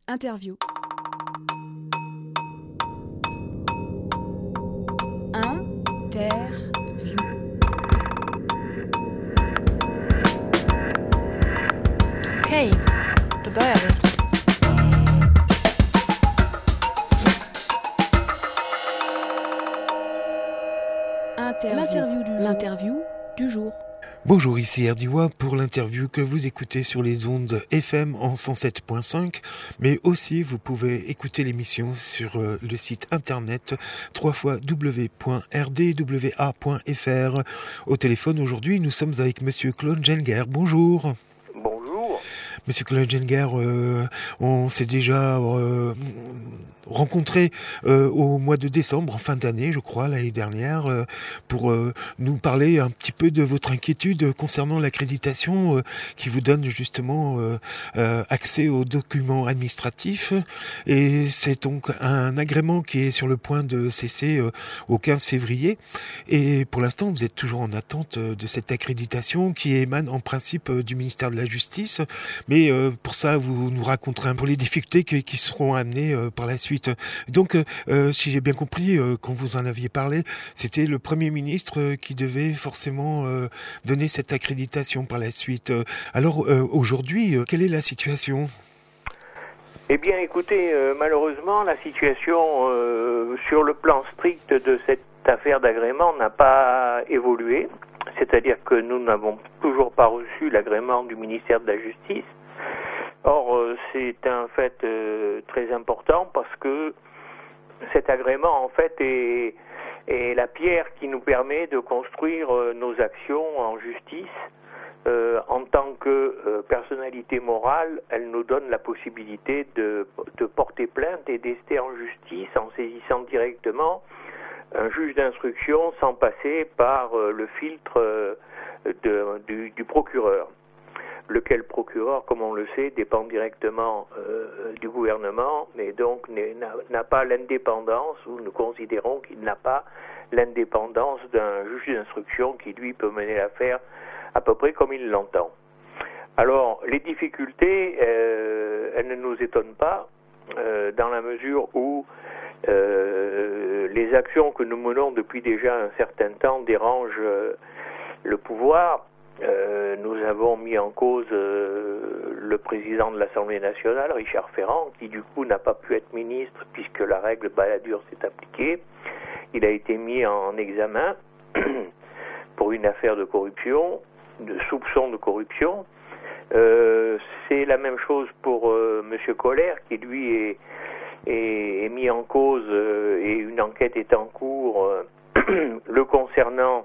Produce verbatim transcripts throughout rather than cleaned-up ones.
Interview. Interview. Okej, då börjar vi. Interview. L'interview du jour. L'interview du jour. Bonjour, ici Erdiwa pour l'interview que vous écoutez sur les ondes F M en cent sept point cinq, mais aussi vous pouvez écouter l'émission sur le site internet w w w point r d w a point f r. Au téléphone aujourd'hui, nous sommes avec Monsieur Claude Jenger. Bonjour. Bonjour. Monsieur Claude Jenger, euh, on s'est déjà euh, rencontré euh, au mois de décembre, en fin d'année, je crois, l'année dernière, euh, pour euh, nous parler un petit peu de votre inquiétude concernant l'accréditation euh, qui vous donne justement euh, euh, accès aux documents administratifs. Et c'est donc un agrément qui est sur le point de cesser euh, au quinze février. Et pour l'instant, vous êtes toujours en attente de cette accréditation qui émane en principe du ministère de la Justice. Mais euh, pour ça, vous nous raconterez un peu les difficultés qui, qui seront amenées euh, par la suite. Donc, euh, si j'ai bien compris, euh, quand vous en aviez parlé, c'était le Premier ministre euh, qui devait forcément euh, donner cette accréditation par la suite. Alors, euh, aujourd'hui, euh, quelle est la situation ? Eh bien, écoutez, euh, malheureusement, la situation euh, sur le plan strict de cette affaire d'agrément n'a pas évolué. C'est-à-dire que nous n'avons toujours pas reçu l'agrément du ministère de la Justice. Or, euh, c'est un fait euh, très important parce que cet agrément, en fait, est, est la pierre qui nous permet de construire euh, nos actions en justice. Euh, en tant que euh, personnalité morale, elle nous donne la possibilité de, de porter plainte et d'ester en justice en saisissant directement un juge d'instruction sans passer par euh, le filtre euh, de, du, du procureur. Lequel procureur, comme on le sait, dépend directement euh, du gouvernement, mais donc n'a, n'a pas l'indépendance, ou nous considérons qu'il n'a pas l'indépendance d'un juge d'instruction qui, lui, peut mener l'affaire à peu près comme il l'entend. Alors, les difficultés, euh, elles ne nous étonnent pas, euh, dans la mesure où euh, les actions que nous menons depuis déjà un certain temps dérangent euh, le pouvoir. Euh, nous avons mis en cause euh, le président de l'Assemblée nationale, Richard Ferrand, qui du coup n'a pas pu être ministre puisque la règle Balladur s'est appliquée. Il a été mis en examen pour une affaire de corruption, de soupçon de corruption. Euh, c'est la même chose pour euh, Monsieur Colère, qui lui est, est, est mis en cause euh, et une enquête est en cours euh, le concernant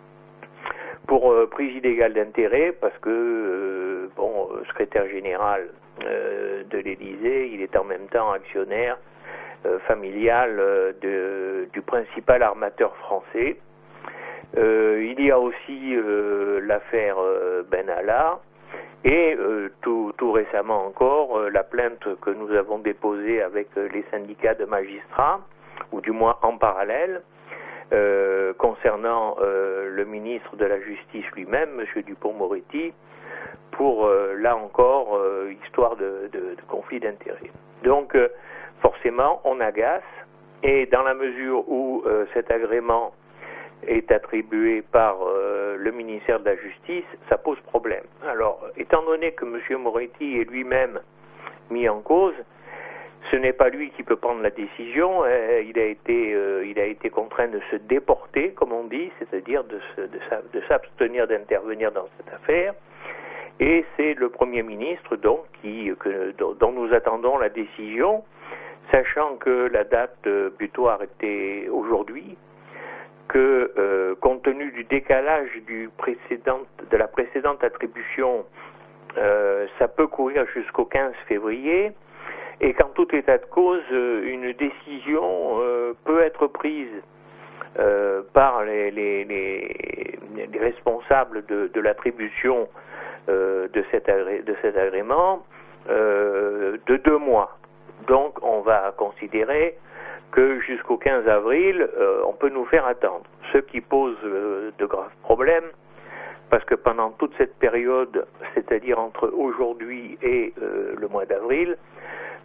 pour euh, prise illégale d'intérêt, parce que, euh, bon, secrétaire général euh, de l'Élysée, il est en même temps actionnaire euh, familial euh, de, du principal armateur français. Euh, il y a aussi euh, l'affaire euh, Benalla, et euh, tout, tout récemment encore, euh, la plainte que nous avons déposée avec euh, les syndicats de magistrats, ou du moins en parallèle, Euh, concernant euh, le ministre de la Justice lui-même, M. Dupond-Moretti, pour, euh, là encore, euh, histoire de, de, de conflit d'intérêts. Donc, euh, forcément, on agace, et dans la mesure où euh, cet agrément est attribué par euh, le ministère de la Justice, ça pose problème. Alors, étant donné que M. Moretti est lui-même mis en cause, ce n'est pas lui qui peut prendre la décision. Euh, il a été, euh, il a été contraint de se déporter, comme on dit, c'est-à-dire de, se, de, sa, de s'abstenir d'intervenir dans cette affaire. Et c'est le Premier ministre, donc, qui, que, dont nous attendons la décision, sachant que la date euh, butoir était aujourd'hui, que euh, compte tenu du décalage du précédent, de la précédente attribution, euh, ça peut courir jusqu'au quinze février. Et qu'en tout état de cause, une décision euh, peut être prise euh, par les, les, les, les responsables de, de l'attribution euh, de, cet agré, de cet agrément euh, de deux mois. Donc on va considérer que jusqu'au quinze avril, euh, on peut nous faire attendre. Ce qui pose euh, de graves problèmes, parce que pendant toute cette période, c'est-à-dire entre aujourd'hui et euh, le mois d'avril,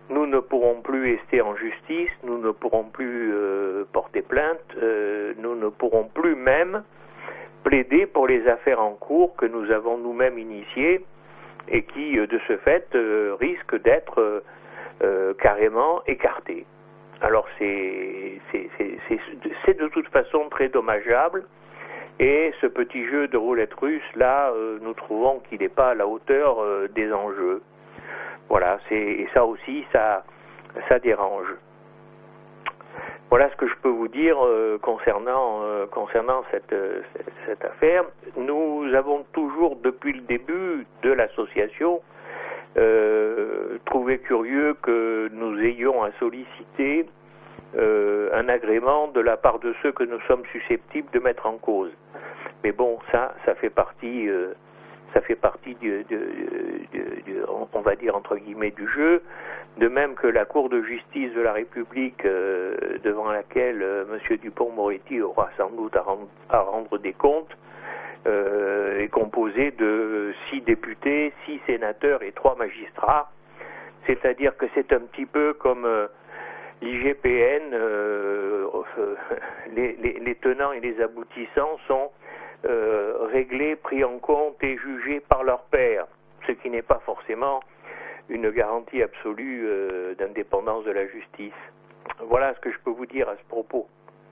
nous ne pourrons plus rester en justice, nous ne pourrons plus euh, porter plainte, euh, nous ne pourrons plus même plaider pour les affaires en cours que nous avons nous-mêmes initiées et qui, euh, de ce fait, euh, risquent d'être euh, euh, carrément écartées. Alors c'est, c'est, c'est, c'est, c'est de toute façon très dommageable, et ce petit jeu de roulette russe, là, euh, nous trouvons qu'il n'est pas à la hauteur euh, des enjeux. Voilà, c'est, et ça aussi, ça, ça dérange. Voilà ce que je peux vous dire euh, concernant, euh, concernant cette, euh, cette affaire. Nous avons toujours, depuis le début de l'association, euh, trouvé curieux que nous ayons à solliciter euh, un agrément de la part de ceux que nous sommes susceptibles de mettre en cause. Mais bon, ça, ça fait partie... Euh, ça fait partie du, du, du, du, on va dire entre guillemets, du jeu, de même que la Cour de justice de la République, euh, devant laquelle euh, M. Dupond-Moretti aura sans doute à rendre, à rendre des comptes, euh, est composée de six députés, six sénateurs et trois magistrats. C'est-à-dire que c'est un petit peu comme euh, l'I G P N, euh, euh, les, les, les tenants et les aboutissants sont Euh, réglés, pris en compte et jugés par leur père, ce qui n'est pas forcément une garantie absolue euh, d'indépendance de la justice. Voilà ce que je peux vous dire à ce propos.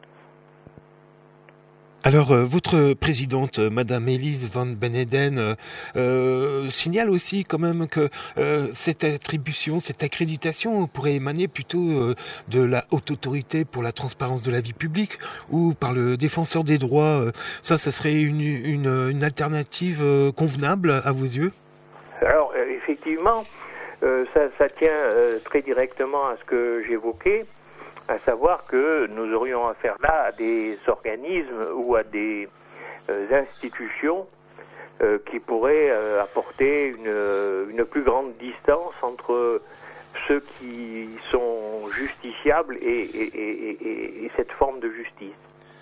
Alors, euh, votre présidente, euh, Madame Elise Van Beneden, euh, euh, signale aussi quand même que euh, cette attribution, cette accréditation pourrait émaner plutôt euh, de la haute autorité pour la transparence de la vie publique ou par le défenseur des droits. Euh, ça, ça serait une, une, une alternative euh, convenable à vos yeux? Alors, euh, effectivement, euh, ça, ça tient euh, très directement à ce que j'évoquais, à savoir que nous aurions affaire là à des organismes ou à des euh, institutions euh, qui pourraient euh, apporter une, une plus grande distance entre ceux qui sont justiciables et, et, et, et, et cette forme de justice.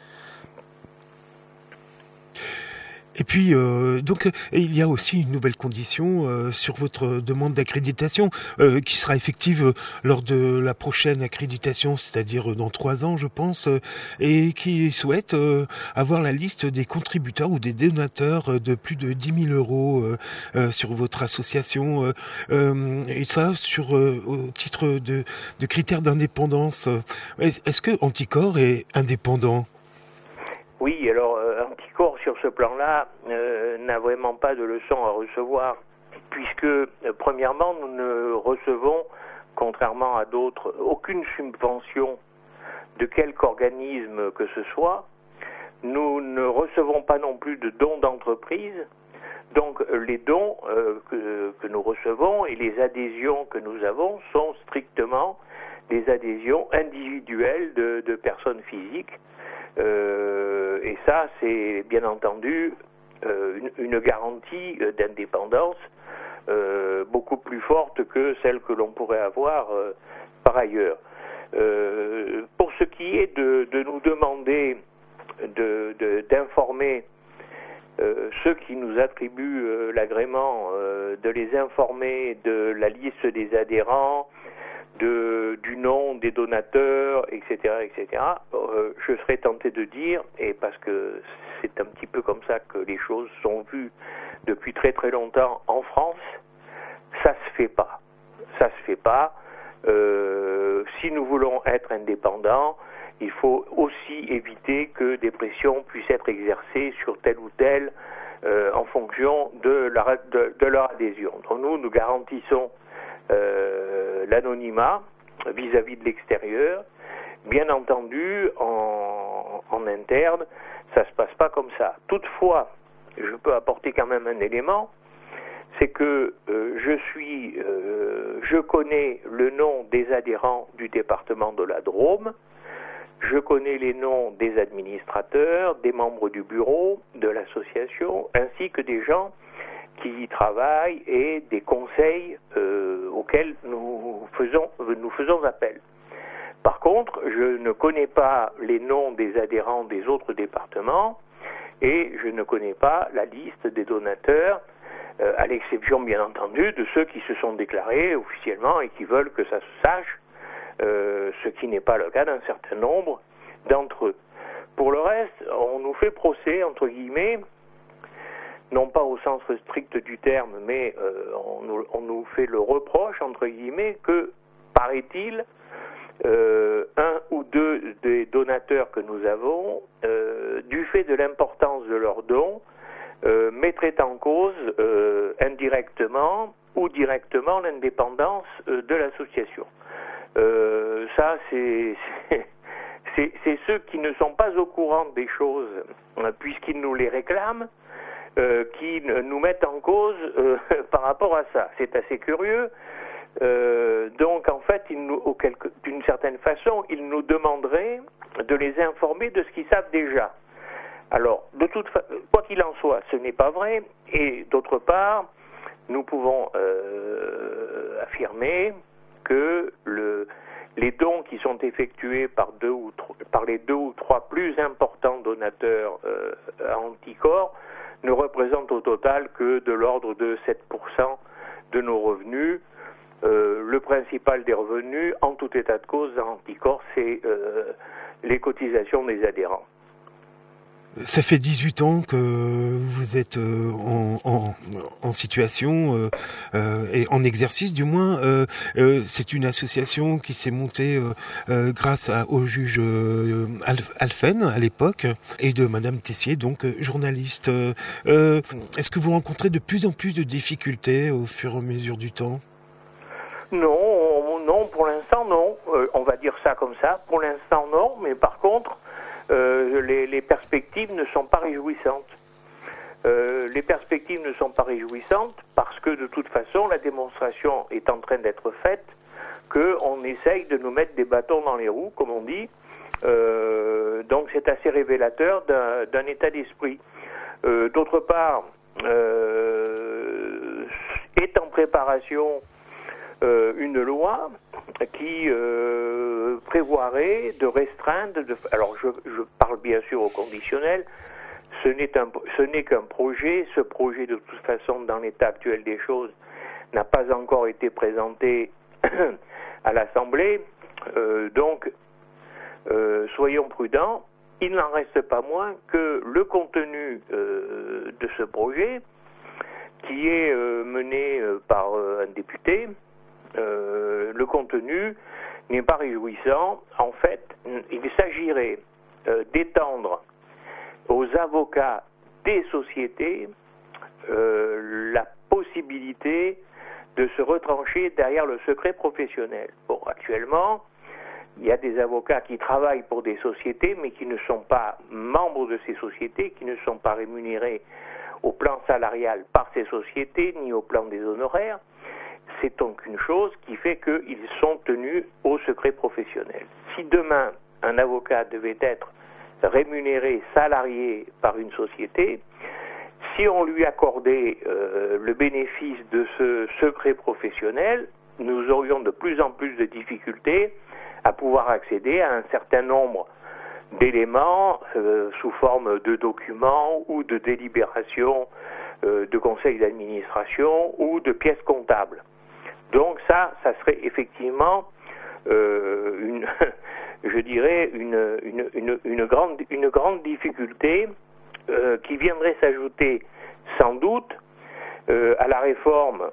Et puis, euh, donc, et il y a aussi une nouvelle condition euh, sur votre demande d'accréditation euh, qui sera effective euh, lors de la prochaine accréditation, c'est-à-dire dans trois ans, je pense, euh, et qui souhaite euh, avoir la liste des contributeurs ou des donateurs de plus de dix mille euros euh, euh, sur votre association, euh, euh, et ça sur euh, au titre de, de critères d'indépendance. Est-ce que Anticorps est indépendant ? Oui, alors euh, Anticorps sur ce plan-là euh, n'a vraiment pas de leçon à recevoir, puisque euh, premièrement nous ne recevons, contrairement à d'autres, aucune subvention de quelque organisme que ce soit. Nous ne recevons pas non plus de dons d'entreprise. Donc les dons euh, que, que nous recevons et les adhésions que nous avons sont strictement des adhésions individuelles de, de personnes physiques. Euh, et ça, c'est bien entendu euh, une, une garantie d'indépendance euh, beaucoup plus forte que celle que l'on pourrait avoir euh, par ailleurs. Euh, pour ce qui est de, de nous demander de, de, d'informer euh, ceux qui nous attribuent euh, l'agrément, euh, de les informer de la liste des adhérents, De, du nom des donateurs, et cetera, et cetera. Euh, je serais tenté de dire, et parce que c'est un petit peu comme ça que les choses sont vues depuis très très longtemps en France, ça se fait pas. Ça se fait pas. Euh, si nous voulons être indépendants, il faut aussi éviter que des pressions puissent être exercées sur tel ou tel euh, en fonction de, la, de, de leur adhésion. Donc nous, nous garantissons Euh, l'anonymat vis-à-vis de l'extérieur. Bien entendu, en, en interne, ça se passe pas comme ça. Toutefois, je peux apporter quand même un élément, c'est que euh, je suis, euh, je connais le nom des adhérents du département de la Drôme, je connais les noms des administrateurs, des membres du bureau, de l'association, ainsi que des gens qui y travaillent et des conseils euh, auxquels nous faisons, nous faisons appel. Par contre, je ne connais pas les noms des adhérents des autres départements et je ne connais pas la liste des donateurs euh, à l'exception bien entendu de ceux qui se sont déclarés officiellement et qui veulent que ça se sache, euh, ce qui n'est pas le cas d'un certain nombre d'entre eux. Pour le reste, on nous fait procès, entre guillemets, non pas au sens strict du terme, mais euh, on, nous, on nous fait le reproche, entre guillemets, que, paraît-il, euh, un ou deux des donateurs que nous avons, euh, du fait de l'importance de leurs dons, euh, mettraient en cause euh, indirectement ou directement l'indépendance euh, de l'association. Euh, ça, c'est... c'est C'est, c'est ceux qui ne sont pas au courant des choses, euh, puisqu'ils nous les réclament, euh, qui nous mettent en cause euh, par rapport à ça. C'est assez curieux. Euh, donc, en fait, ils nous, au quelque, d'une certaine façon, ils nous demanderaient de les informer de ce qu'ils savent déjà. Alors, de toute fa- quoi qu'il en soit, ce n'est pas vrai. Et d'autre part, nous pouvons euh, affirmer que le... les dons qui sont effectués par, deux ou trois, par les deux ou trois plus importants donateurs euh, à anticorps ne représentent au total que de l'ordre de sept pour cent de nos revenus. Euh, le principal des revenus, en tout état de cause, à anticorps, c'est euh, les cotisations des adhérents. Ça fait dix-huit ans que vous êtes euh, en, en, en situation euh, euh, et en exercice du moins. Euh, euh, c'est une association qui s'est montée euh, euh, grâce à, au juge euh, Alphen à l'époque et de Madame Tessier, donc euh, journaliste. Euh, est-ce que vous rencontrez de plus en plus de difficultés au fur et à mesure du temps ? Non, non, pour l'instant non. Euh, on va dire ça comme ça. Pour l'instant non, mais par contre, Euh, les, les perspectives ne sont pas réjouissantes. Euh, les perspectives ne sont pas réjouissantes parce que de toute façon, la démonstration est en train d'être faite qu'on essaye de nous mettre des bâtons dans les roues, comme on dit. Euh, donc c'est assez révélateur d'un, d'un état d'esprit. Euh, d'autre part, euh, est en préparation euh, une loi qui euh, prévoirait de restreindre, de, alors je, je parle bien sûr au conditionnel, ce n'est, un, ce n'est qu'un projet, ce projet de toute façon dans l'état actuel des choses n'a pas encore été présenté à l'Assemblée, euh, donc euh, soyons prudents, il n'en reste pas moins que le contenu euh, de ce projet, qui est euh, mené euh, par euh, un député, Euh, le contenu n'est pas réjouissant. En fait, il s'agirait euh, d'étendre aux avocats des sociétés euh, la possibilité de se retrancher derrière le secret professionnel. Bon, actuellement, il y a des avocats qui travaillent pour des sociétés, mais qui ne sont pas membres de ces sociétés, qui ne sont pas rémunérés au plan salarial par ces sociétés, ni au plan des honoraires. C'est donc une chose qui fait qu'ils sont tenus au secret professionnel. Si demain, un avocat devait être rémunéré, salarié par une société, si on lui accordait euh, le bénéfice de ce secret professionnel, nous aurions de plus en plus de difficultés à pouvoir accéder à un certain nombre d'éléments euh, sous forme de documents ou de délibérations euh, de conseils d'administration ou de pièces comptables. Donc ça, ça serait effectivement euh, une, je dirais une, une, une, une, grande, une grande difficulté euh, qui viendrait s'ajouter sans doute euh, à la réforme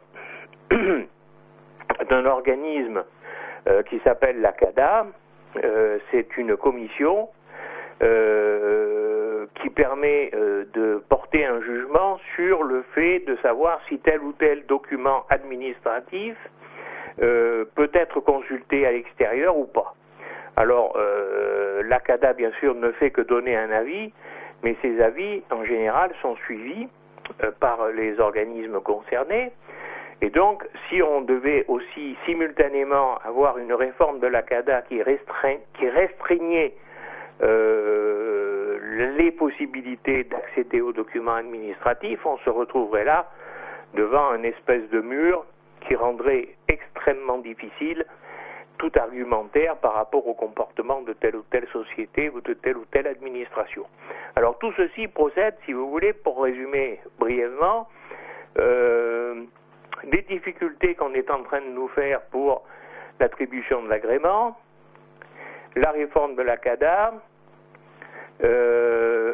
d'un organisme euh, qui s'appelle la CADA. Euh, c'est une commission euh, qui permet euh, de porter un jugement sur le fait de savoir si tel ou tel document administratif euh, peut être consulté à l'extérieur ou pas. Alors, euh, la CADA, bien sûr, ne fait que donner un avis, mais ces avis, en général, sont suivis euh, par les organismes concernés. Et donc, si on devait aussi simultanément avoir une réforme de la CADA qui, restreint, qui restreignait euh, les possibilités d'accéder aux documents administratifs, on se retrouverait là devant une espèce de mur qui rendrait extrêmement difficile tout argumentaire par rapport au comportement de telle ou telle société ou de telle ou telle administration. Alors tout ceci procède, si vous voulez, pour résumer brièvement, euh, les difficultés qu'on est en train de nous faire pour l'attribution de l'agrément, la réforme de la C A D A, euh,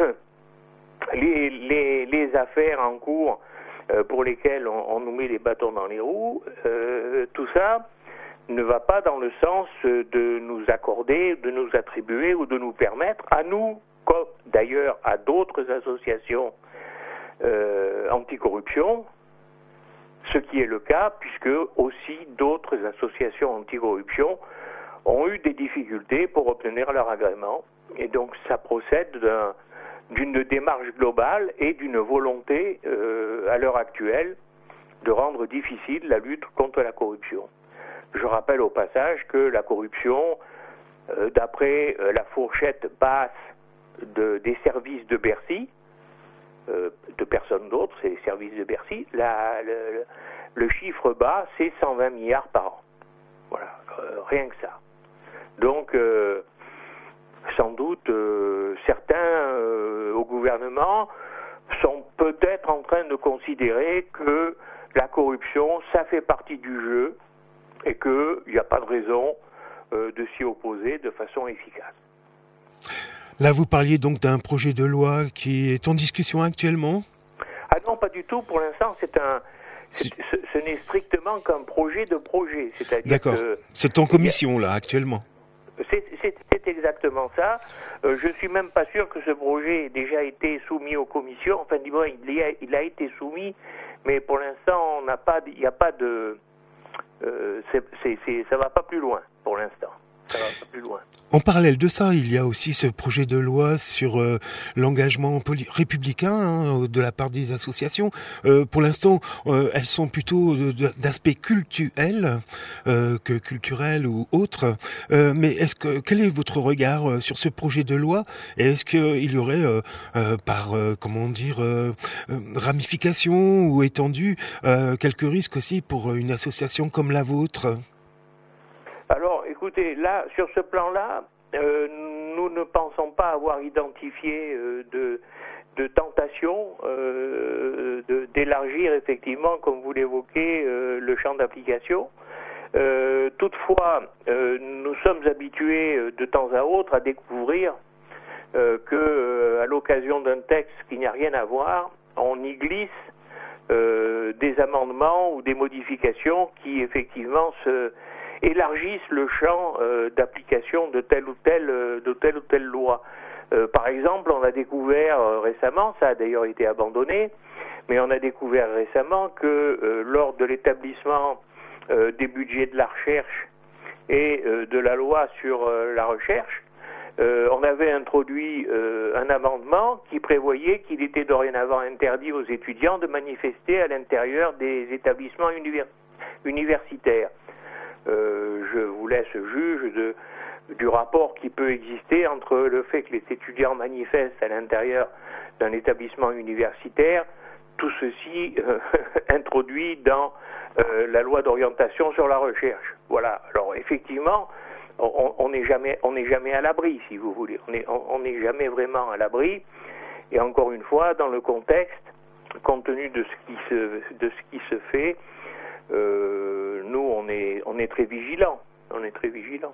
les, les, les affaires en cours euh, pour lesquelles on, on nous met les bâtons dans les roues, euh, tout ça ne va pas dans le sens de nous accorder, de nous attribuer ou de nous permettre, à nous, comme d'ailleurs à d'autres associations euh, anticorruption, ce qui est le cas, puisque aussi d'autres associations anticorruption ont eu des difficultés pour obtenir leur agrément. Et donc ça procède d'un, d'une démarche globale et d'une volonté, euh, à l'heure actuelle, de rendre difficile la lutte contre la corruption. Je rappelle au passage que la corruption, euh, d'après euh, la fourchette basse de, des services de Bercy, euh, de personne d'autre, c'est les services de Bercy, la, le, le chiffre bas, c'est cent vingt milliards par an. Voilà, euh, rien que ça. Donc, euh, sans doute, euh, certains euh, au gouvernement sont peut-être en train de considérer que la corruption, ça fait partie du jeu, et qu'il n'y a pas de raison euh, de s'y opposer de façon efficace. Là, vous parliez donc d'un projet de loi qui est en discussion actuellement ? Ah non, pas du tout. Pour l'instant, c'est un, c'est, ce, ce n'est strictement qu'un projet de projet. C'est-à-dire D'accord. Que, c'est en commission, là, actuellement. C'est, c'est, c'est exactement ça. Euh, je ne suis même pas sûr que ce projet ait déjà été soumis aux commissions. Enfin, du moins, il a, il a été soumis, mais pour l'instant, on n'a pas, il n'y a pas de... Euh, c'est, c'est, c'est, ça va pas plus loin pour l'instant. Ça va pas plus loin. En parallèle de ça, il y a aussi ce projet de loi sur euh, l'engagement poli- républicain hein, de la part des associations. Euh, pour l'instant, euh, elles sont plutôt de, de, d'aspect cultuel euh, que culturel ou autre. Euh, mais est-ce que quel est votre regard euh, sur ce projet de loi ? Et est-ce qu'il y aurait euh, euh, par euh, comment dire euh, euh, ramification ou étendue euh, quelques risques aussi pour une association comme la vôtre ? Alors, écoutez, là, sur ce plan-là, euh, nous ne pensons pas avoir identifié euh, de, de tentation euh, de, d'élargir effectivement, comme vous l'évoquez, euh, le champ d'application. Euh, toutefois, euh, nous sommes habitués euh, de temps à autre à découvrir euh, que, euh, à l'occasion d'un texte qui n'a rien à voir, on y glisse euh, des amendements ou des modifications qui effectivement se élargissent le champ euh, d'application de telle ou telle euh, de telle ou telle loi. Euh, par exemple, on a découvert euh, récemment, ça a d'ailleurs été abandonné, mais on a découvert récemment que euh, lors de l'établissement euh, des budgets de la recherche et euh, de la loi sur euh, la recherche, euh, on avait introduit euh, un amendement qui prévoyait qu'il était dorénavant interdit aux étudiants de manifester à l'intérieur des établissements univers- universitaires. Euh, je vous laisse juge de, du rapport qui peut exister entre le fait que les étudiants manifestent à l'intérieur d'un établissement universitaire, tout ceci euh, introduit dans euh, la loi d'orientation sur la recherche. Voilà. Alors effectivement, on n'est jamais, on n'est jamais à l'abri, si vous voulez. On n'est on, on est jamais vraiment à l'abri. Et encore une fois, dans le contexte, compte tenu de ce qui se, de ce qui se fait. Euh, nous, on est, on est très vigilants. On est très vigilants.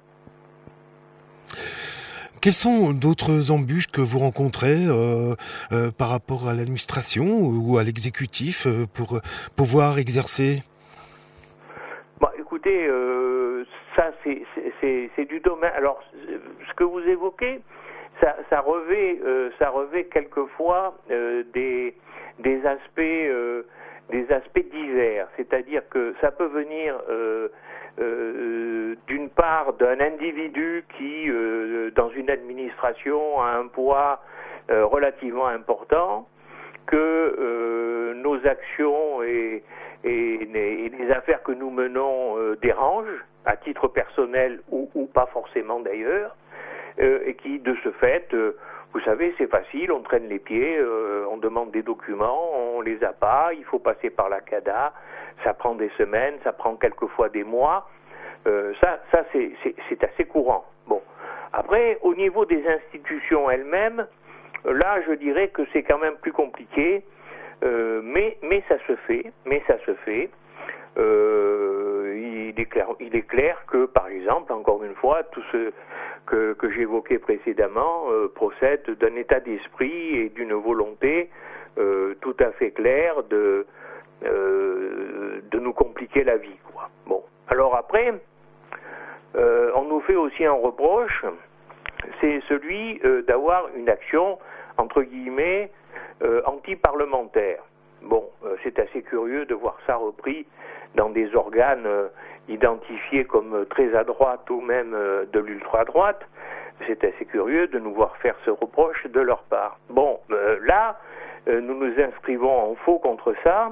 Quelles sont d'autres embûches que vous rencontrez euh, euh, par rapport à l'administration ou à l'exécutif euh, pour pouvoir exercer ? Bah, écoutez, euh, ça, c'est, c'est, c'est, c'est du domaine. Alors, ce que vous évoquez, ça, ça revêt, euh, ça revêt quelquefois euh, des, des aspects. Euh, des aspects divers, c'est-à-dire que ça peut venir euh, euh, d'une part d'un individu qui, euh, dans une administration, a un poids euh, relativement important, que euh, nos actions et, et, et les affaires que nous menons euh, dérangent, à titre personnel ou, ou pas forcément d'ailleurs, euh, et qui, de ce fait, euh, vous savez, c'est facile, on traîne les pieds, euh, on demande des documents, on les a pas, il faut passer par la C A D A, ça prend des semaines, ça prend quelquefois des mois, euh, ça, ça c'est, c'est, c'est assez courant. Bon, après, au niveau des institutions elles-mêmes, là, je dirais que c'est quand même plus compliqué, Euh, mais, mais ça se fait, mais ça se fait. Euh, il, est clair, il est clair que, par exemple, encore une fois, tout ce que, que j'évoquais précédemment euh, procède d'un état d'esprit et d'une volonté euh, tout à fait claire de, euh, de nous compliquer la vie, quoi. Bon, alors après, euh, on nous fait aussi un reproche, c'est celui euh, d'avoir une action, entre guillemets, euh, anti-parlementaire. Bon, euh, c'est assez curieux de voir ça repris dans des organes euh, identifiés comme très à droite ou même euh, de l'ultra-droite. C'est assez curieux de nous voir faire ce reproche de leur part. Bon, euh, là, euh, nous nous inscrivons en faux contre ça.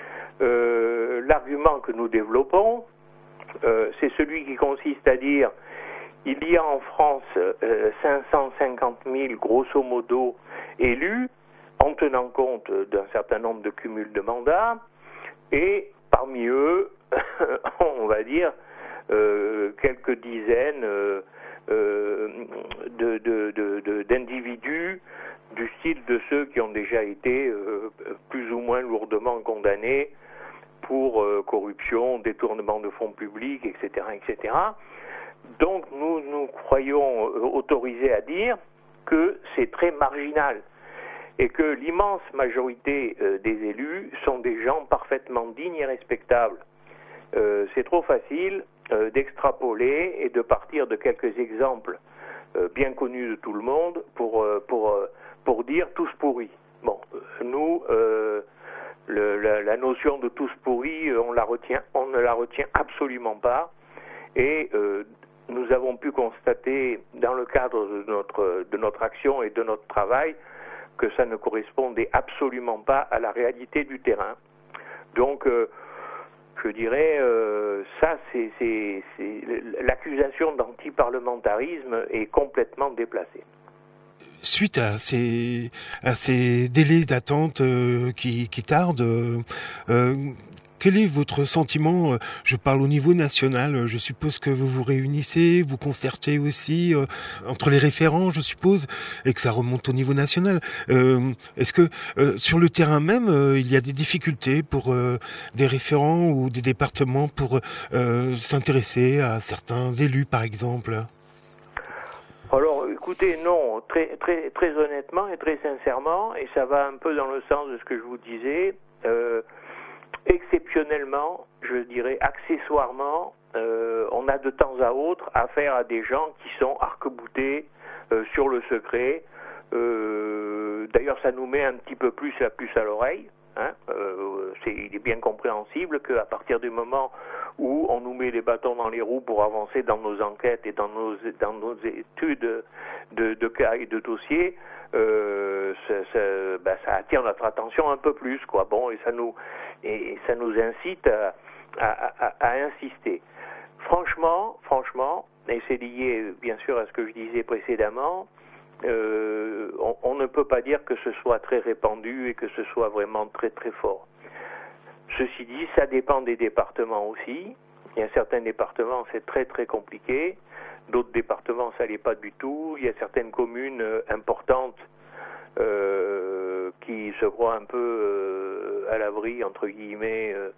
Euh, l'argument que nous développons, euh, c'est celui qui consiste à dire il y a en France euh, cinq cent cinquante mille, grosso modo, élus, en tenant compte d'un certain nombre de cumuls de mandats, et parmi eux, on va dire, euh, quelques dizaines euh, euh, de, de, de, de, d'individus du style de ceux qui ont déjà été euh, plus ou moins lourdement condamnés pour euh, corruption, détournement de fonds publics, et cetera, et cetera. Donc nous nous croyons autorisés à dire que c'est très marginal et que l'immense majorité euh, des élus sont des gens parfaitement dignes et respectables. Euh, c'est trop facile euh, d'extrapoler et de partir de quelques exemples euh, bien connus de tout le monde pour, euh, pour, euh, pour dire tous pourris. Bon, euh, nous, euh, le, la, la notion de tous pourris, on, la retient, on ne la retient absolument pas. Et euh, nous avons pu constater dans le cadre de notre, de notre action et de notre travail que ça ne correspondait absolument pas à la réalité du terrain. Donc, euh, je dirais, euh, ça, c'est, c'est, c'est l'accusation d'antiparlementarisme est complètement déplacée. Suite à ces, à ces délais d'attente euh, qui, qui tardent, euh, quel est votre sentiment? Je parle au niveau national. Je suppose que vous vous réunissez, vous concertez aussi euh, entre les référents, je suppose, et que ça remonte au niveau national. Euh, est-ce que euh, sur le terrain même, euh, il y a des difficultés pour euh, des référents ou des départements pour euh, s'intéresser à certains élus, par exemple? Alors, écoutez, non, très, très, très honnêtement et très sincèrement, et ça va un peu dans le sens de ce que je vous disais. Euh, Exceptionnellement, je dirais accessoirement, euh, on a de temps à autre affaire à des gens qui sont arc-boutés euh, sur le secret. Euh, d'ailleurs, ça nous met un petit peu plus la puce à l'oreille. Hein. Euh, c'est, il est bien compréhensible qu'à partir du moment où on nous met les bâtons dans les roues pour avancer dans nos enquêtes et dans nos, dans nos études de, de cas et de dossiers, euh, ça, ça, ben, ça attire notre attention un peu plus, quoi. Bon, et ça nous, et ça nous incite à, à, à, à insister. Franchement, franchement, et c'est lié bien sûr à ce que je disais précédemment, euh, on, on ne peut pas dire que ce soit très répandu et que ce soit vraiment très très fort. Ceci dit, ça dépend des départements aussi. Il y a certains départements, c'est très très compliqué. D'autres départements, ça l'est pas du tout. Il y a certaines communes euh, importantes euh, qui se croient un peu euh, à l'abri, entre guillemets, euh,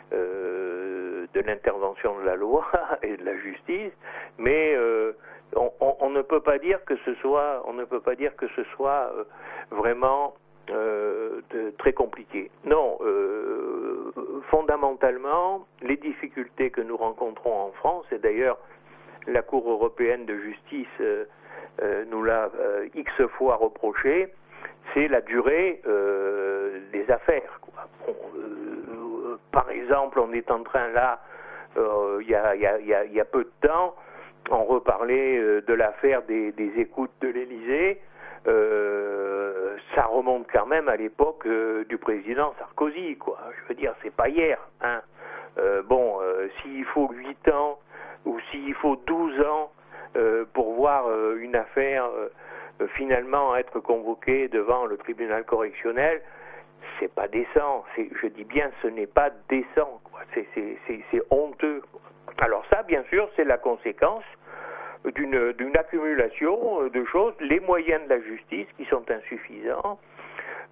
euh, de l'intervention de la loi et de la justice. Mais euh, on, on, on ne peut pas dire que ce soit, on ne peut pas dire que ce soit euh, vraiment Euh, de, très compliqué. Non, euh, fondamentalement, les difficultés que nous rencontrons en France, et d'ailleurs la Cour européenne de justice euh, euh, nous l'a euh, X fois reproché, c'est la durée euh, des affaires, quoi. Bon, euh, par exemple, on est en train là, euh, il y, a, y, a, y, a, y a peu de temps, on reparlait euh, de l'affaire des, des écoutes de l'Élysée. Euh, ça remonte quand même à l'époque euh, du président Sarkozy, quoi. Je veux dire, c'est pas hier, hein. Euh, bon, euh, s'il faut huit ans ou s'il faut douze ans euh, pour voir euh, une affaire euh, finalement être convoquée devant le tribunal correctionnel, c'est pas décent. C'est, je dis bien, ce n'est pas décent, quoi. C'est, c'est, c'est, c'est honteux, quoi. Alors ça, bien sûr, c'est la conséquence D'une, d'une accumulation de choses, les moyens de la justice qui sont insuffisants,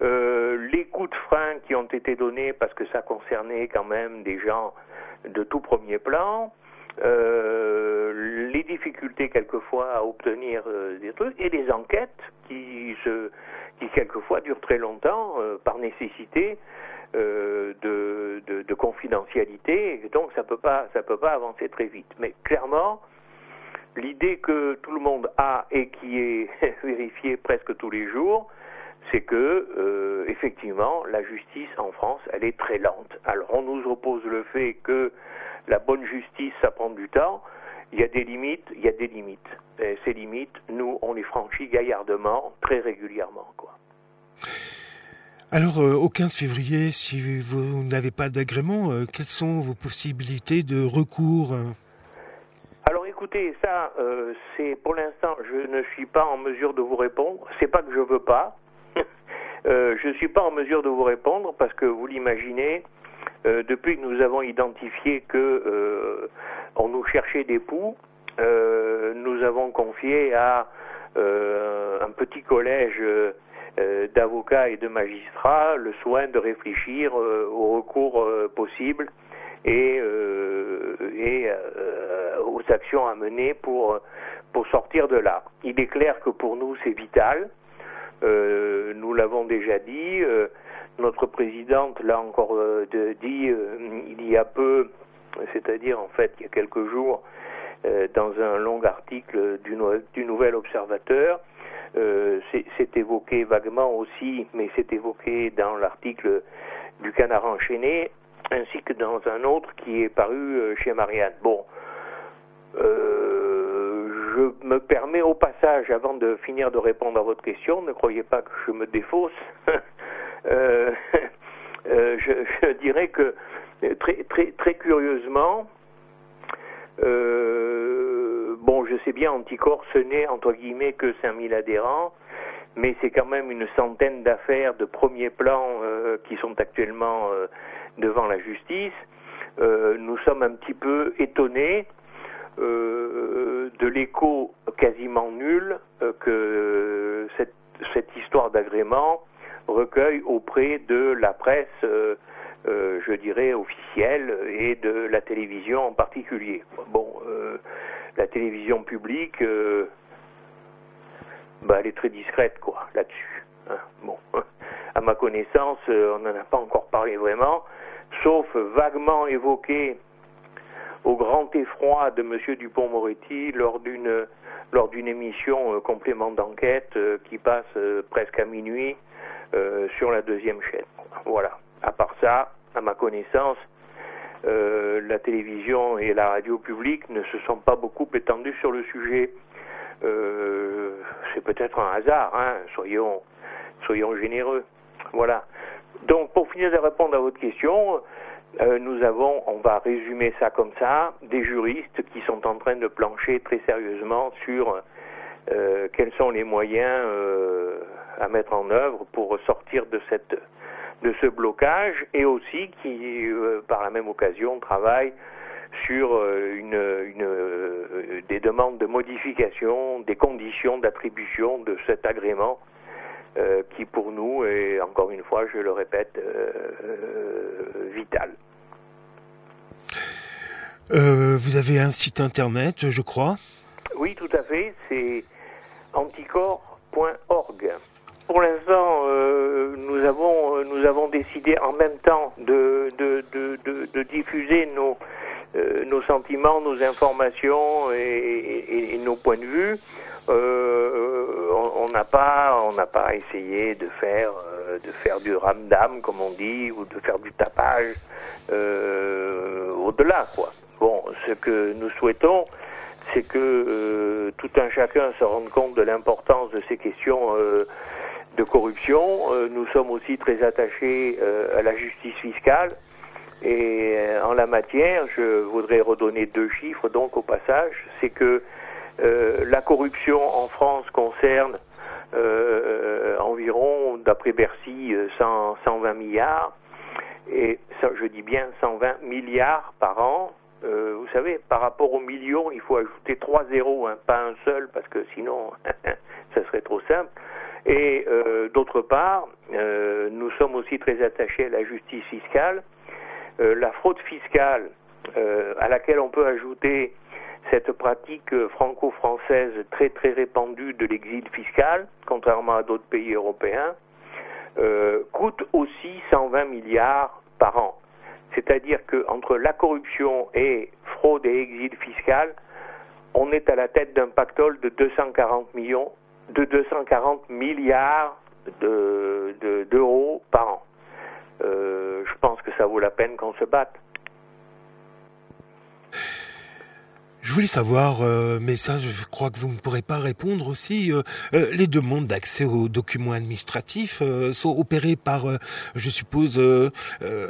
Euh, les coups de frein qui ont été donnés parce que ça concernait quand même des gens de tout premier plan, euh, les difficultés quelquefois à obtenir euh, des trucs, et les enquêtes qui, se, qui quelquefois durent très longtemps euh, par nécessité euh, de, de, de confidentialité, et donc ça peut pas, ça peut pas avancer très vite. Mais clairement, l'idée que tout le monde a et qui est vérifiée presque tous les jours, c'est que, euh, effectivement, la justice en France, elle est très lente. Alors, on nous oppose le fait que la bonne justice, ça prend du temps. Il y a des limites, il y a des limites. Et ces limites, nous, on les franchit gaillardement, très régulièrement, quoi. Alors, euh, au quinze février, si vous n'avez pas d'agrément, euh, quelles sont vos possibilités de recours ? Alors, écoutez, ça, euh, c'est pour l'instant, je ne suis pas en mesure de vous répondre. C'est pas que je veux pas. Euh, je ne suis pas en mesure de vous répondre parce que vous l'imaginez, euh, depuis que nous avons identifié que euh, on nous cherchait des poux, euh, nous avons confié à euh, un petit collège euh, d'avocats et de magistrats le soin de réfléchir euh, aux recours euh, possibles et, euh, et euh, aux actions à mener pour, pour sortir de là. Il est clair que pour nous c'est vital. Euh, nous l'avons déjà dit, euh, notre présidente l'a encore euh, de, dit euh, il y a peu, c'est-à-dire en fait il y a quelques jours, euh, dans un long article du, du Nouvel Observateur, euh, c'est, c'est évoqué vaguement aussi, mais c'est évoqué dans l'article du Canard enchaîné, ainsi que dans un autre qui est paru euh, chez Marianne. Bon, euh, je me permets au passage, avant de finir de répondre à votre question, ne croyez pas que je me défausse, euh, euh, je, je dirais que très, très, très curieusement, euh, bon, je sais bien, Anticorps, ce n'est entre guillemets que cinq mille adhérents, mais c'est quand même une centaine d'affaires de premier plan euh, qui sont actuellement euh, devant la justice. Euh, nous sommes un petit peu étonnés Euh, de l'écho quasiment nul euh, que cette, cette histoire d'agrément recueille auprès de la presse, euh, euh, je dirais, officielle et de la télévision en particulier. Bon, euh, la télévision publique, euh, bah, elle est très discrète, quoi, là-dessus. Hein. Bon, à ma connaissance, euh, on n'en a pas encore parlé vraiment, sauf vaguement évoqué au grand effroi de M. Dupond-Moretti lors d'une lors d'une émission euh, complément d'enquête euh, qui passe euh, presque à minuit euh, sur la deuxième chaîne. Voilà. À part ça, à ma connaissance, euh, la télévision et la radio publique ne se sont pas beaucoup étendues sur le sujet. Euh, c'est peut-être un hasard, hein, soyons soyons généreux. Voilà. Donc, pour finir de répondre à votre question, Euh, nous avons, on va résumer ça comme ça, des juristes qui sont en train de plancher très sérieusement sur euh, quels sont les moyens euh, à mettre en œuvre pour sortir de cette de ce blocage, et aussi qui, euh, par la même occasion, travaillent sur euh, une, une euh, des demandes de modification des conditions d'attribution de cet agrément. Euh, qui pour nous est, encore une fois, je le répète, euh, euh, vital. Euh, vous avez un site internet, je crois ? Oui, tout à fait, c'est anticorps point org. Pour l'instant, euh, nous avons nous avons décidé en même temps de de de, de, de diffuser nos euh, nos sentiments, nos informations et, et, et nos points de vue. Euh, on n'a pas, on n'a pas essayé de faire, euh, de faire du ramdam, comme on dit, ou de faire du tapage euh, au-delà, quoi. Bon, ce que nous souhaitons, c'est que euh, tout un chacun se rende compte de l'importance de ces questions euh, de corruption. Euh, nous sommes aussi très attachés euh, à la justice fiscale. Et euh, en la matière, je voudrais redonner deux chiffres, donc, au passage. C'est que Euh, la corruption en France concerne euh, environ, d'après Bercy, cent, cent vingt milliards, et ça, je dis bien cent vingt milliards par an. Euh, vous savez, par rapport aux millions, il faut ajouter trois zéros, hein, pas un seul, parce que sinon, ça serait trop simple. Et euh, d'autre part, euh, nous sommes aussi très attachés à la justice fiscale. Euh, la fraude fiscale, euh, à laquelle on peut ajouter cette pratique franco-française très très répandue de l'exil fiscal, contrairement à d'autres pays européens, euh, coûte aussi cent vingt milliards par an. C'est-à-dire qu'entre la corruption et fraude et exil fiscal, on est à la tête d'un pactole de deux cent quarante millions, de deux cent quarante milliards de, de, d'euros par an. Euh, je pense que ça vaut la peine qu'on se batte. Je voulais savoir, euh, mais ça je crois que vous ne pourrez pas répondre aussi, euh, euh, les demandes d'accès aux documents administratifs euh, sont opérées par, euh, je suppose, euh, euh,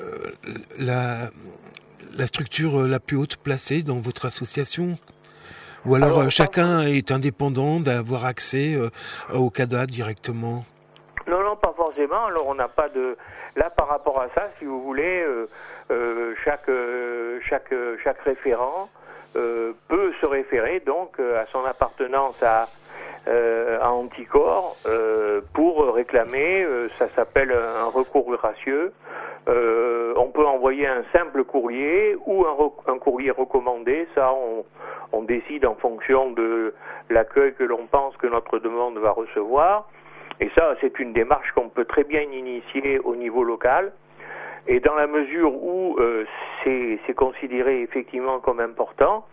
la, la structure la plus haute placée dans votre association ? Ou alors, alors euh, chacun est indépendant d'avoir accès euh, au C A D A directement ? Non, non, pas forcément. Alors on n'a pas de... Là, par rapport à ça, si vous voulez, euh, euh, chaque, euh, chaque, chaque référent Euh, peut se référer donc euh, à son appartenance à, euh, à Anticor euh, pour réclamer, euh, ça s'appelle un recours gracieux. Euh, on peut envoyer un simple courrier ou un, re- un courrier recommandé, ça on, on décide en fonction de l'accueil que l'on pense que notre demande va recevoir. Et ça, c'est une démarche qu'on peut très bien initier au niveau local. Et dans la mesure où euh, c'est, c'est considéré effectivement comme important,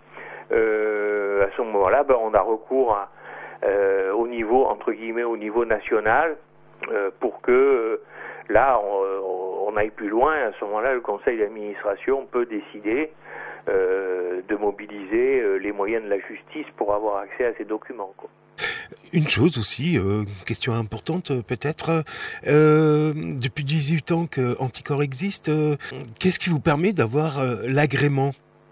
euh, à ce moment-là, ben, on a recours à, euh, au niveau, entre guillemets, au niveau national, euh, pour que euh, là, on, on aille plus loin. À ce moment-là, le conseil d'administration peut décider euh, de mobiliser euh, les moyens de la justice pour avoir accès à ces documents, quoi. Une chose aussi, euh, une question importante peut-être, euh, depuis dix-huit ans que Anticor existe, euh, qu'est-ce qui vous permet d'avoir euh, l'agrément ?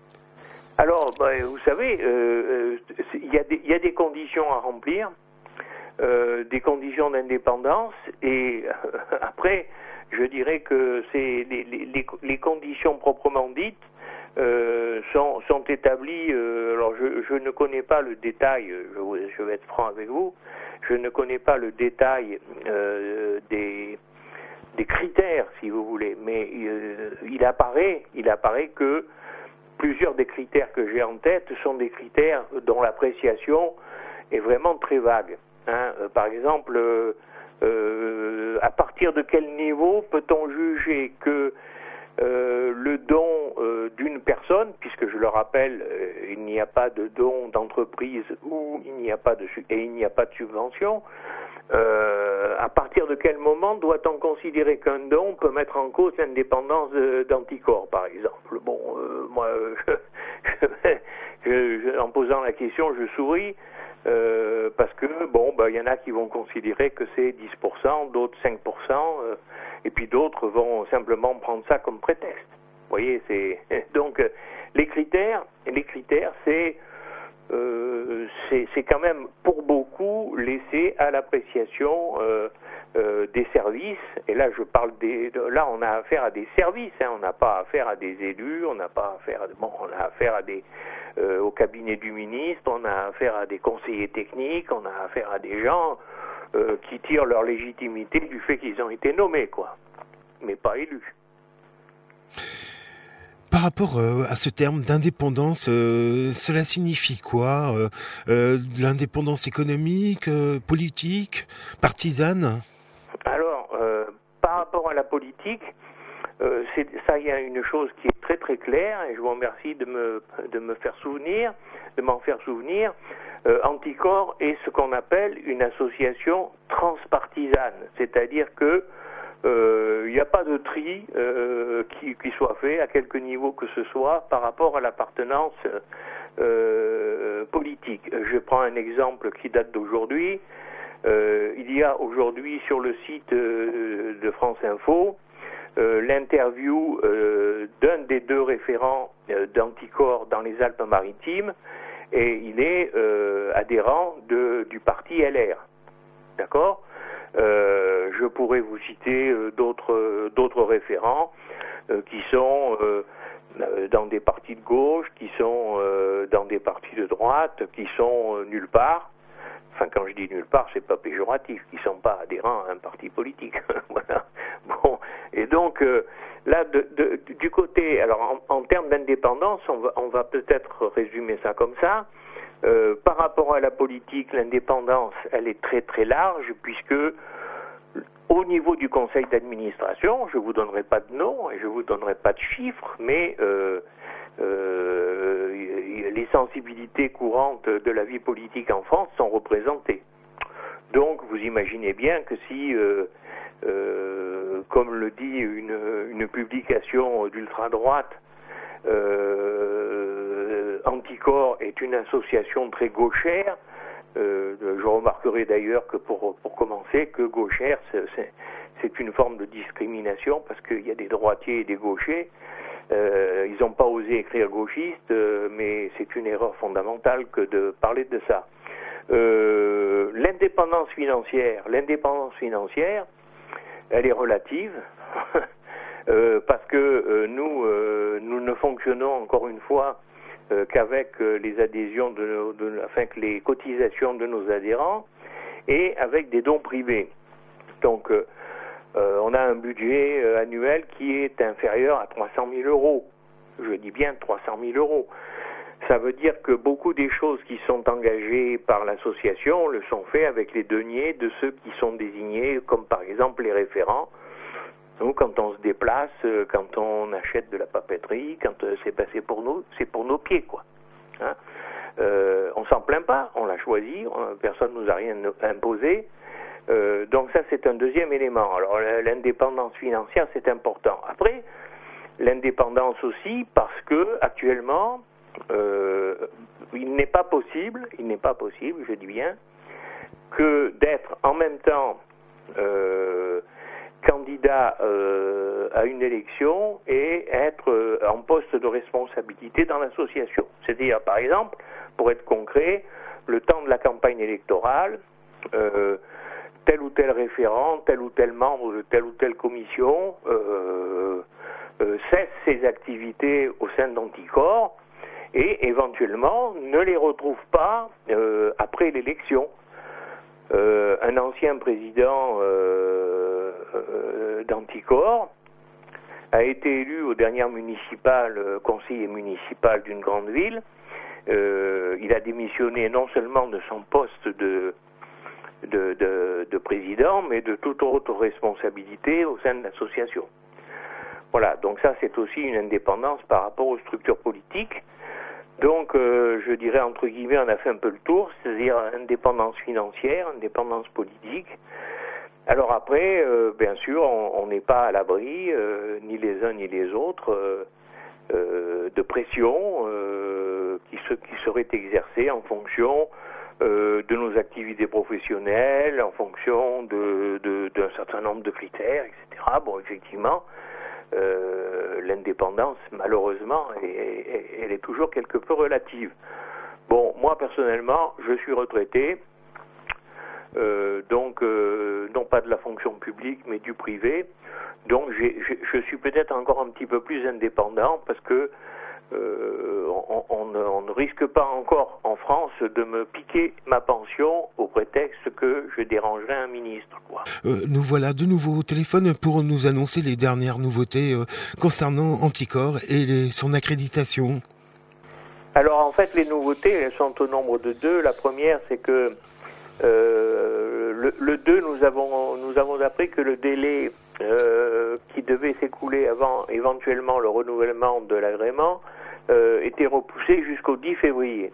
Alors, ben, vous savez, euh, il y a des, il y a des conditions à remplir, euh, des conditions d'indépendance, et euh, après, je dirais que c'est les, les, les conditions proprement dites Euh, sont, sont établis, euh, alors je, je ne connais pas le détail, je, je vais être franc avec vous, je ne connais pas le détail euh, des, des critères, si vous voulez, mais euh, il apparaît, il apparaît que plusieurs des critères que j'ai en tête sont des critères dont l'appréciation est vraiment très vague. Hein. Euh, par exemple, euh, euh, à partir de quel niveau peut-on juger que Euh, le don euh, d'une personne, puisque je le rappelle, euh, il n'y a pas de don d'entreprise où il n'y a pas de et il n'y a pas de subvention. Euh, à partir de quel moment doit-on considérer qu'un don peut mettre en cause l'indépendance de, d'Anticor, par exemple ? Bon, euh, moi, je, je, je, en posant la question, je souris. Euh, parce que, bon, bah, y en a qui vont considérer que c'est dix pour cent, d'autres cinq pour cent, euh, et puis d'autres vont simplement prendre ça comme prétexte. Vous voyez, c'est... Donc, euh, les critères, les critères, c'est, euh, c'est, c'est quand même, pour beaucoup, laissé à l'appréciation euh, euh, des services, et là, je parle des... De, là, on a affaire à des services, hein, on n'a pas affaire à des élus, on n'a pas affaire à... Bon, on a affaire à des... Euh, au cabinet du ministre, on a affaire à des conseillers techniques, on a affaire à des gens euh, qui tirent leur légitimité du fait qu'ils ont été nommés, quoi, mais pas élus. Par rapport euh, à ce terme d'indépendance, euh, cela signifie quoi ? euh, euh, L'indépendance économique, euh, politique, partisane ? Alors, euh, par rapport à la politique, Euh, c'est, ça, il y a une chose qui est très très claire, et je vous remercie de me, de me faire souvenir, de m'en faire souvenir. Euh, Anticor est ce qu'on appelle une association transpartisane, c'est-à-dire que il euh, n'y a pas de tri euh, qui, qui soit fait à quelque niveau que ce soit par rapport à l'appartenance euh, politique. Je prends un exemple qui date d'aujourd'hui. Euh, il y a aujourd'hui sur le site euh, de France Info Euh, l'interview euh, d'un des deux référents euh, d'Anticor dans les Alpes-Maritimes, et il est euh, adhérent de, du parti L R. D'accord ? euh, Je pourrais vous citer euh, d'autres, d'autres référents euh, qui sont euh, dans des partis de gauche, qui sont euh, dans des partis de droite, qui sont euh, nulle part. Enfin, quand je dis nulle part, c'est pas péjoratif, qui sont pas adhérents à un parti politique. Voilà. Bon, et donc euh, là, de, de, du côté, alors en, en termes d'indépendance, on va, on va peut-être résumer ça comme ça. Euh, par rapport à la politique, l'indépendance, elle est très très large, puisque au niveau du conseil d'administration, je vous donnerai pas de nom et je vous donnerai pas de chiffres, mais euh, euh, les sensibilités courantes de la vie politique en France sont représentées. Donc vous imaginez bien que si, euh, euh, comme le dit une, une publication d'ultra-droite, euh, Anticor est une association très gauchère, euh, je remarquerai d'ailleurs que pour, pour commencer, que gauchère, c'est, c'est, c'est une forme de discrimination, parce qu'il y a des droitiers et des gauchers. Euh, ils n'ont pas osé écrire gauchiste, euh, mais c'est une erreur fondamentale que de parler de ça. Euh, l'indépendance financière, l'indépendance financière, elle est relative, euh, parce que euh, nous, euh, nous ne fonctionnons encore une fois euh, qu'avec euh, les adhésions, de, de, enfin que les cotisations de nos adhérents et avec des dons privés. Donc, euh, euh, on a un budget euh, annuel qui est inférieur à trois cent mille euros. Je dis bien trois cent mille euros. Ça veut dire que beaucoup des choses qui sont engagées par l'association le sont faites avec les deniers de ceux qui sont désignés, comme par exemple les référents. Nous, quand on se déplace, quand on achète de la papeterie, quand c'est passé pour nous, c'est pour nos pieds, quoi. Hein, euh, on s'en plaint pas, on l'a choisi, personne nous a rien imposé. Euh, donc ça, c'est un deuxième élément. Alors l'indépendance financière, c'est important. Après, l'indépendance aussi, parce que actuellement, Euh, il n'est pas possible, il n'est pas possible, je dis bien, que d'être en même temps euh, candidat euh, à une élection et être euh, en poste de responsabilité dans l'association. C'est-à-dire, par exemple, pour être concret, le temps de la campagne électorale, euh, tel ou tel référent, tel ou tel membre de telle ou telle commission euh, euh, cesse ses activités au sein d'Anticor et éventuellement ne les retrouve pas euh, après l'élection. Euh, un ancien président euh, euh, d'Anticor a été élu aux dernières municipales, euh, conseiller municipal d'une grande ville. Euh, il a démissionné non seulement de son poste de, de, de, de président, mais de toute autre responsabilité au sein de l'association. Voilà, donc ça c'est aussi une indépendance par rapport aux structures politiques. Donc, euh, je dirais, entre guillemets, on a fait un peu le tour, c'est-à-dire indépendance financière, indépendance politique. Alors après, euh, bien sûr, on n'est pas à l'abri, euh, ni les uns ni les autres, euh, euh, de pression euh, qui, se, qui serait exercée en fonction euh, de nos activités professionnelles, en fonction de, de, d'un certain nombre de critères, et cetera. Bon, effectivement, Euh, l'indépendance, malheureusement, est, est, elle est toujours quelque peu relative. Bon, moi, personnellement, je suis retraité, euh, donc, euh, non pas de la fonction publique, mais du privé. Donc, j'ai, j'ai, je suis peut-être encore un petit peu plus indépendant, parce que euh, on, on, on ne risque pas encore, en France, de me piquer ma pension au prétexte que je dérangerais un ministre, quoi. Euh, nous voilà de nouveau au téléphone pour nous annoncer les dernières nouveautés euh, concernant Anticor et les, son accréditation. Alors en fait, les nouveautés, elles sont au nombre de deux. La première, c'est que euh, le, le deux, nous avons, nous avons appris que le délai euh, qui devait s'écouler avant éventuellement le renouvellement de l'agrément euh, était repoussé jusqu'au dix février.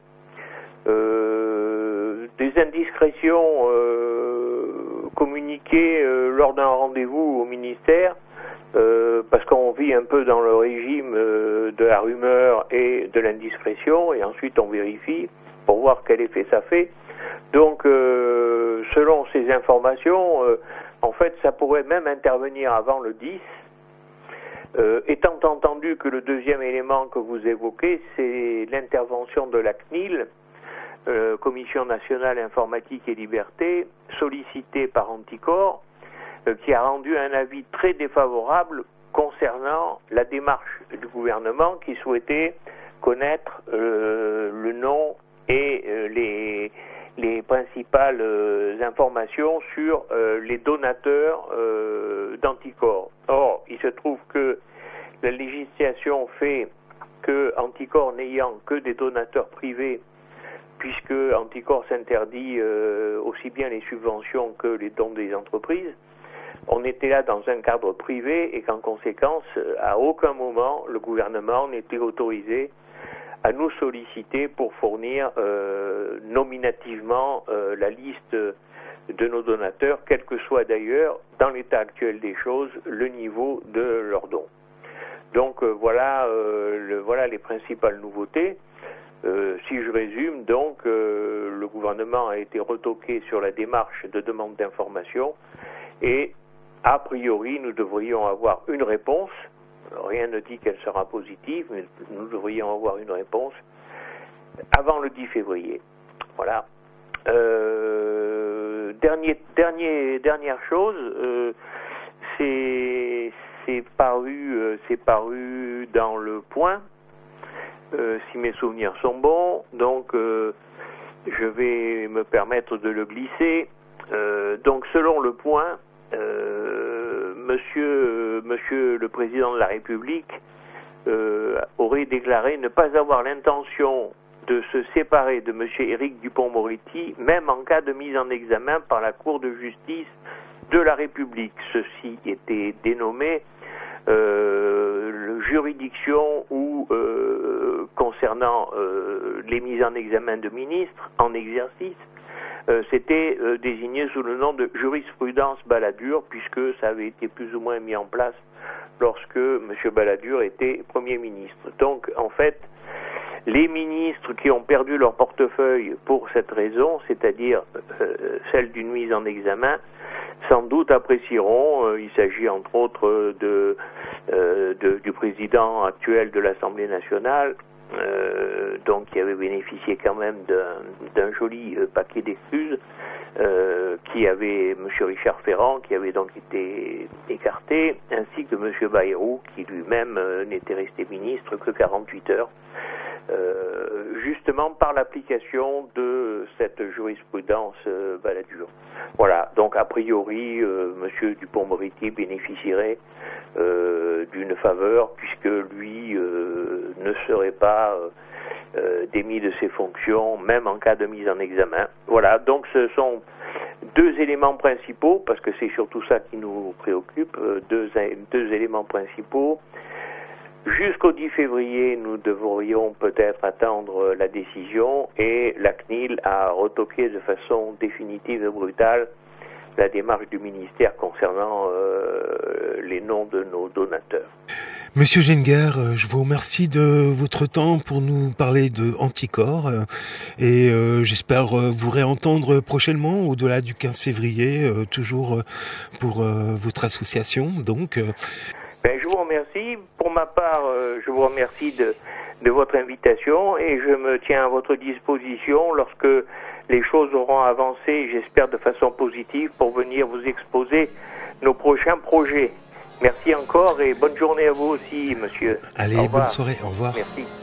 Euh, des indiscrétions euh, communiquées euh, lors d'un rendez-vous au ministère, euh, parce qu'on vit un peu dans le régime euh, de la rumeur et de l'indiscrétion, et ensuite on vérifie pour voir quel effet ça fait. Donc, euh, selon ces informations, euh, en fait, ça pourrait même intervenir avant le dix. Euh, étant entendu que le deuxième élément que vous évoquez, c'est l'intervention de la C N I L, Euh, Commission nationale informatique et liberté, sollicitée par Anticor, euh, qui a rendu un avis très défavorable concernant la démarche du gouvernement qui souhaitait connaître euh, le nom et euh, les, les principales euh, informations sur euh, les donateurs euh, d'anticorps. Or, il se trouve que la législation fait que Anticorps n'ayant que des donateurs privés, puisque Anticorps s'interdit euh, aussi bien les subventions que les dons des entreprises, on était là dans un cadre privé et qu'en conséquence, à aucun moment, le gouvernement n'était autorisé à nous solliciter pour fournir euh, nominativement euh, la liste de nos donateurs, quel que soit d'ailleurs, dans l'état actuel des choses, le niveau de leurs dons. Donc euh, voilà, euh, le, voilà les principales nouveautés. Euh, si je résume, donc, euh, le gouvernement a été retoqué sur la démarche de demande d'information et, a priori, nous devrions avoir une réponse. Rien ne dit qu'elle sera positive, mais nous devrions avoir une réponse avant le dix février. Voilà. Euh, dernier, dernier, dernière chose, euh, c'est, c'est paru, euh, c'est paru dans Le Point, euh, si mes souvenirs sont bons. Donc, euh, je vais me permettre de le glisser. Euh, donc, selon Le Point, Euh, monsieur, monsieur le président de la République euh, aurait déclaré ne pas avoir l'intention de se séparer de monsieur Éric Dupond-Moretti, même en cas de mise en examen par la Cour de justice de la République. Ceci était dénommé euh, juridiction ou euh, concernant euh, les mises en examen de ministres en exercice. Euh, c'était euh, désigné sous le nom de jurisprudence Balladur, puisque ça avait été plus ou moins mis en place lorsque M. Balladur était Premier ministre. Donc, en fait, les ministres qui ont perdu leur portefeuille pour cette raison, c'est-à-dire euh, celle d'une mise en examen, sans doute apprécieront, euh, il s'agit entre autres de, euh, de, du président actuel de l'Assemblée nationale, Euh, donc qui avait bénéficié quand même d'un, d'un joli euh, paquet d'excuses, euh, qui avait M. Richard Ferrand, qui avait donc été écarté, ainsi que M. Bayrou, qui lui-même euh, n'était resté ministre que quarante-huit heures, euh, justement par l'application de cette jurisprudence euh, Balladur. Voilà, donc a priori, euh, M. Dupond-Moretti bénéficierait euh, d'une faveur, puisque lui euh, ne serait pas euh, euh, démis de ses fonctions, même en cas de mise en examen. Voilà, donc ce sont deux éléments principaux, parce que c'est surtout ça qui nous préoccupe, euh, deux, deux éléments principaux. Jusqu'au dix février, nous devrions peut-être attendre la décision, et la C N I L a retoqué de façon définitive et brutale la démarche du ministère concernant euh, les noms de nos donateurs. Monsieur Genger, je vous remercie de votre temps pour nous parler de Anticorps et euh, j'espère vous réentendre prochainement, au-delà du quinze février, euh, toujours pour euh, votre association. Donc, euh... ben, je vous remercie. Pour ma part, euh, je vous remercie de, de votre invitation et je me tiens à votre disposition lorsque les choses auront avancé, j'espère de façon positive, pour venir vous exposer nos prochains projets. Merci encore et bonne journée à vous aussi, monsieur. Allez, bonne soirée, au revoir. Merci.